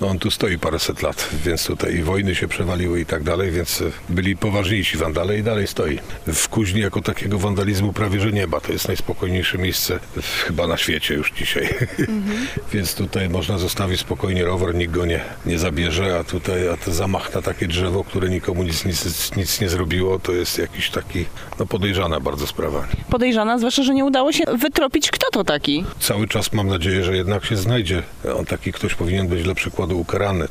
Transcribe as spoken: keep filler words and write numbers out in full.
No on tu stoi paręset lat, więc tutaj i wojny się przewaliły i tak dalej, więc byli poważniejsi wandale i dalej stoi. W Kuźni jako takiego wandalizmu prawie że nie ma. To jest najspokojniejsze miejsce chyba na świecie już dzisiaj. Mhm. Więc tutaj można zostawić spokojnie rower, nikt go nie, nie zabierze, a tutaj a to zamach na takie drzewo, które nikomu nic, nic, nic nie zrobiło, to jest jakiś taki no podejrzana bardzo sprawa. Podejrzana, zwłaszcza, że nie udało się wytropić, kto to taki. Cały czas mam nadzieję, że jednak się znajdzie. On taki ktoś powinien być dla przykładu ukarany.